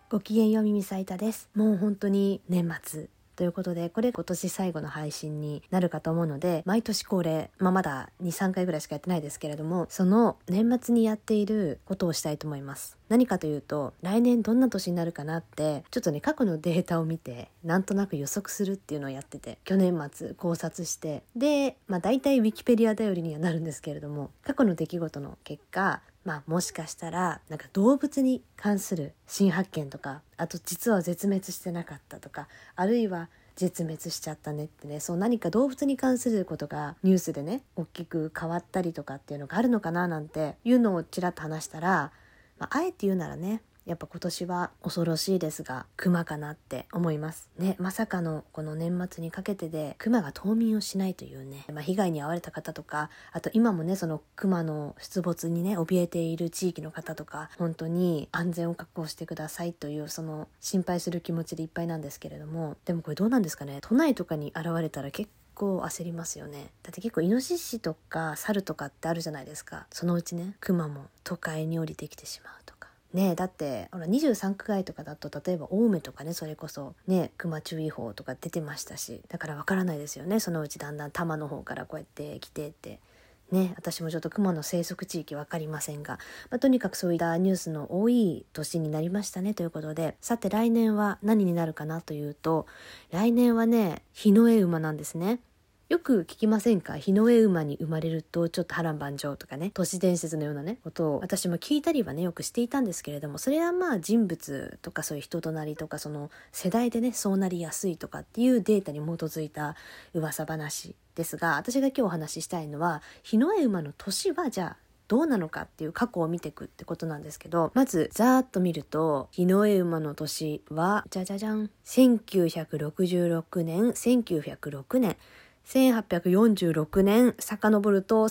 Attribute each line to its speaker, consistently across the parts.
Speaker 1: ごきげんよう、ミミサイタです。もう本当に年末ということで、これ今年最後の配信になるかと思うので、毎年恒例、まだ 2,3 回ぐらいしかやってないですけれども、その年末にやっていることをしたいと思います。何かというと、来年どんな年になるかなって、ちょっとね、過去のデータを見てなんとなく予測するっていうのをやってて、去年末考察して、で、大体ウィキペディア頼りにはなるんですけれども、過去の出来事の結果、もしかしたら動物に関する新発見とか、あと実は絶滅してなかったとか、あるいは絶滅しちゃったねってね、そう何か動物に関することがニュースでね大きく変わったりとかっていうのがあるのかななんていうのをちらっと話したら、あえて言うならね、やっぱ今年は恐ろしいですがクマかなって思いますね。まさかのこの年末にかけてでクマが冬眠をしないというね、被害に遭われた方とか、あと今もねそのクマの出没にね怯えている地域の方とか、本当に安全を確保してくださいというその心配する気持ちでいっぱいなんですけれども、でもこれどうなんですかね、都内とかに現れたら結構焦りますよね。だって結構イノシシとかサルとかってあるじゃないですか。そのうちねクマも都会に降りてきてしまうとかね。だって23区外とかだと、例えば青梅とかね、それこそねクマ注意報とか出てましたし、だからわからないですよね。そのうちだんだん多摩の方からこうやって来てってね、私もちょっとクマの生息地域わかりませんが、とにかくそういったニュースの多い年になりましたねということで、さて来年は何になるかなというと、来年はね日の絵馬なんですね。よく聞きませんか？日の絵馬に生まれるとちょっと波乱万丈とかね、都市伝説のようなねことを私も聞いたりはねよくしていたんですけれども、それは人物とかそういう人となりとか、その世代でねそうなりやすいとかっていうデータに基づいた噂話ですが、私が今日お話ししたいのは日の絵馬の年はじゃあどうなのかっていう過去を見ていくってことなんですけど、まずざーっと見ると日の絵馬の年はじゃじゃじゃん、1966年、1906年、1846年遡ると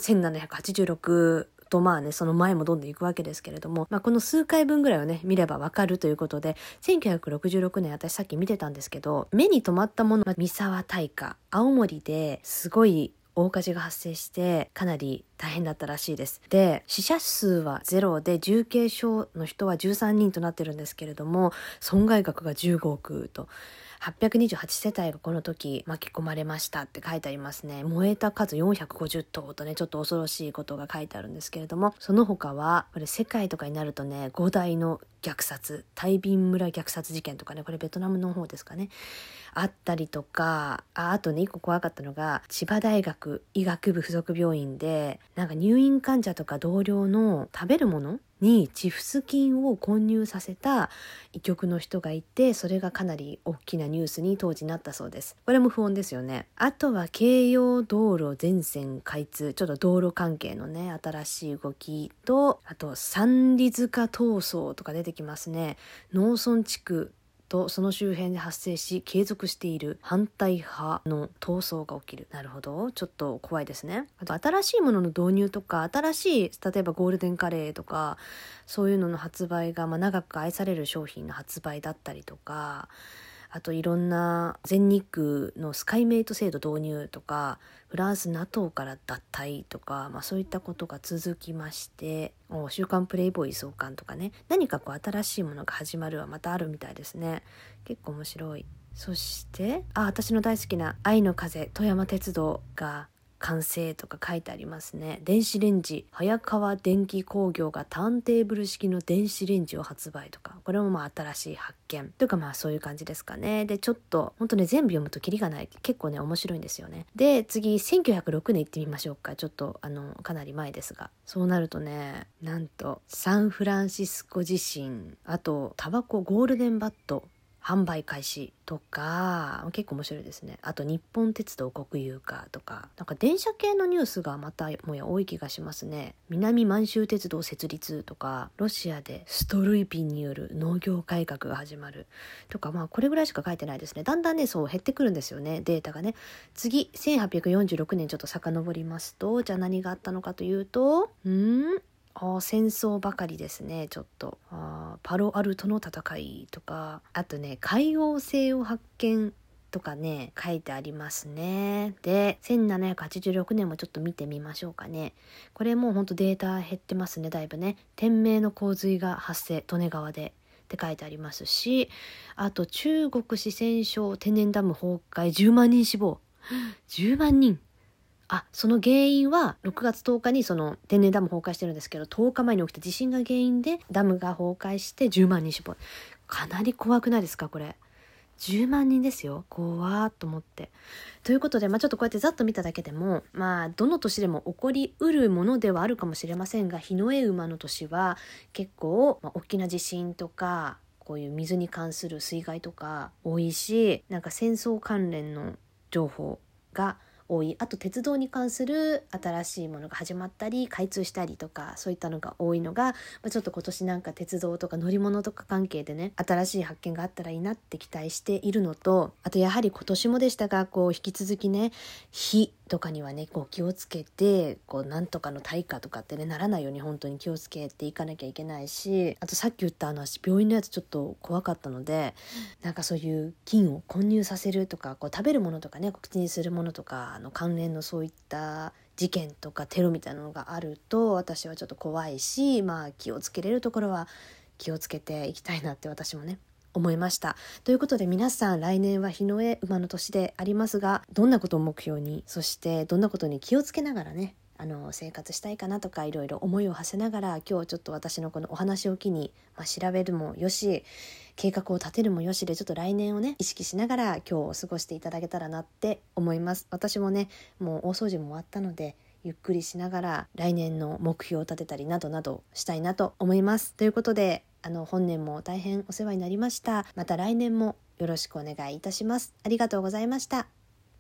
Speaker 1: 1786と、その前もどんどんいくわけですけれども、この数回分ぐらいをね見ればわかるということで、1966年私さっき見てたんですけど、目に留まったもの、三沢大火、青森ですごい大火事が発生してかなり大変だったらしいです。で、死者数は0で重軽傷の人は13人となってるんですけれども、損害額が15億と、828世帯がこの時巻き込まれましたって書いてありますね。燃えた数450棟とね、ちょっと恐ろしいことが書いてあるんですけれども、その他はこれ世界とかになるとね、5大の虐殺、大貧村虐殺事件とかね、これベトナムの方ですかね、あったりとか、あとね一個怖かったのが千葉大学医学部附属病院で、入院患者とか同僚の食べるものにチフス菌を混入させた医局の人がいて、それがかなり大きなニュースに当時なったそうです。これも不穏ですよね。あとは京葉道路全線開通、ちょっと道路関係のね新しい動きと、あと三里塚闘争とか出てきますね。農村地区とその周辺で発生し継続している反対派の闘争が起きる。なるほど、ちょっと怖いですね。あと新しいものの導入とか、新しい例えばゴールデンカレーとかそういうのの発売が、長く愛される商品の発売だったりとか、あといろんな全日空のスカイメイト制度導入とか、フランス NATO から脱退とか、そういったことが続きまして、週刊プレイボーイ創刊とかね、何か新しいものが始まるはまたあるみたいですね。結構面白い。そして私の大好きな愛の風富山鉄道が完成とか書いてありますね。電子レンジ、早川電機工業がターンテーブル式の電子レンジを発売とか、これも新しい発見というか、そういう感じですかね。で、ちょっと本当ね全部読むとキリがない、結構ね面白いんですよね。で、次1906年行ってみましょうか。ちょっとかなり前ですが、そうなるとね、なんとサンフランシスコ地震、あとタバコゴールデンバット販売開始とか、結構面白いですね。あと日本鉄道国有化とか、電車系のニュースがまたもや多い気がしますね。南満州鉄道設立とか、ロシアでストルイピンによる農業改革が始まるとか、これぐらいしか書いてないですね。だんだんねそう減ってくるんですよね、データがね。次1846年ちょっと遡りますと、じゃあ何があったのかというと、戦争ばかりですね。ちょっとパロアルトの戦いとか、あとね海王星を発見とかね書いてありますね。で1786年もちょっと見てみましょうかね。これもうほんとデータ減ってますね、だいぶね。天明の洪水が発生、利根川でって書いてありますし、あと中国四川省天然ダム崩壊10万人死亡。10万人。その原因は6月10日にその天然ダム崩壊してるんですけど、10日前に起きた地震が原因でダムが崩壊して10万人死亡。かなり怖くないですかこれ。10万人ですよ。怖ーっと思って。ということで、ちょっとこうやってざっと見ただけでも、どの年でも起こりうるものではあるかもしれませんが、日の絵馬の年は結構、大きな地震とか、こういう水に関する水害とか多いし、なんか戦争関連の情報が多い。あと鉄道に関する新しいものが始まったり開通したりとか、そういったのが多いのが、ちょっと今年なんか鉄道とか乗り物とか関係でね、新しい発見があったらいいなって期待しているのと、あとやはり今年もでしたが、引き続きね、火とかにはね気をつけて、なんとかの対価とかってねならないように本当に気をつけていかなきゃいけないし、あとさっき言った病院のやつちょっと怖かったので、なんかそういう菌を混入させるとか、食べるものとかね口にするものとかの関連のそういった事件とかテロみたいなのがあると、私はちょっと怖いし、気をつけれるところは気をつけていきたいなって私もね思いました。ということで皆さん、来年は日の絵馬の年でありますが、どんなことを目標に、そしてどんなことに気をつけながらね生活したいかなとか、いろいろ思いを馳せながら、今日ちょっと私のこのお話を機に、調べるもよし、計画を立てるもよしで、ちょっと来年をね意識しながら今日を過ごしていただけたらなって思います。私もねもう大掃除も終わったので、ゆっくりしながら来年の目標を立てたりなどなどしたいなと思います。ということで、本年も大変お世話になりました。また来年もよろしくお願いいたします。ありがとうございました。